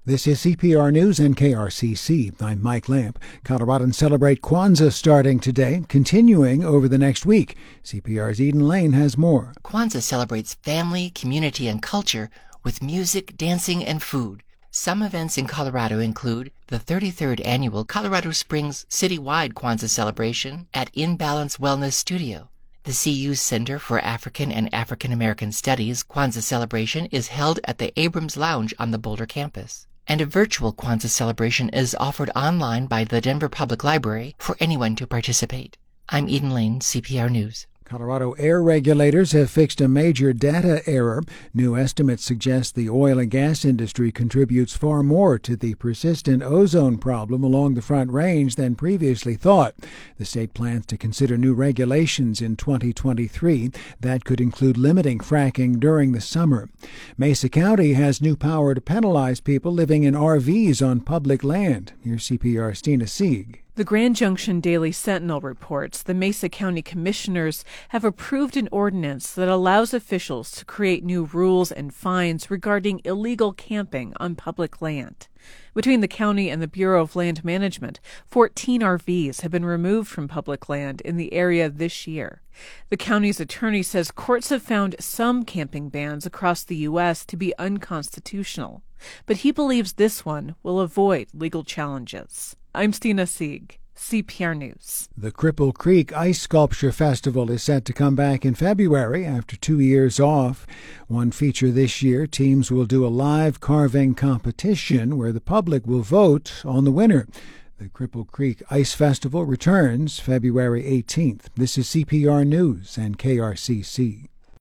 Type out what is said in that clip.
This is CPR News and KRCC. I'm Mike Lamp. Coloradans celebrate Kwanzaa starting today, continuing over the next week. CPR's Eden Lane has more. Kwanzaa celebrates family, community, and culture with music, dancing, and food. Some events in Colorado include the 33rd annual Colorado Springs citywide Kwanzaa celebration at In Balance Wellness Studio. The CU's Center for African and African American Studies Kwanzaa celebration is held at the Abrams Lounge on the Boulder campus. And a virtual Kwanzaa celebration is offered online by the Denver Public Library for anyone to participate. I'm Eden Lane, CPR News. Colorado air regulators have fixed a major data error. New estimates suggest the oil and gas industry contributes far more to the persistent ozone problem along the Front Range than previously thought. The state plans to consider new regulations in 2023 that could include limiting fracking during the summer. Mesa County has new power to penalize people living in RVs on public land. Here's CPR's Stina Sieg. The Grand Junction Daily Sentinel reports the Mesa County Commissioners have approved an ordinance that allows officials to create new rules and fines regarding illegal camping on public land. Between the county and the Bureau of Land Management, 14 RVs have been removed from public land in the area this year. The county's attorney says courts have found some camping bans across the U.S. to be unconstitutional, but he believes this one will avoid legal challenges. I'm Stina Sieg, CPR News. The Cripple Creek Ice Sculpture Festival is set to come back in February after 2 years off. One feature this year, teams will do a live carving competition where the public will vote on the winner. The Cripple Creek Ice Festival returns February 18th. This is CPR News and KRCC.